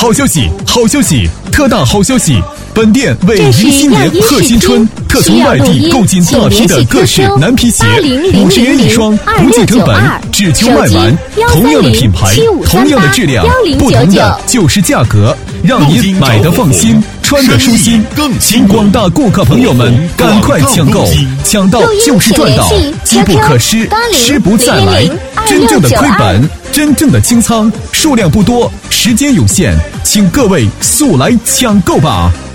好消息，好消息，特大好消息！本店为迎新年贺新春，特从外地购进大批的各式男皮鞋，50元一双，不计成本，只求卖完。同样的品牌，同样的质量，不同的就是价格，让您买得放心，穿得舒心。请广大顾客朋友们赶快抢购，抢到就是赚到，机不可失，失不再来。真正的亏本，真正的清仓，数量不多，时间有限，请各位速来抢购吧。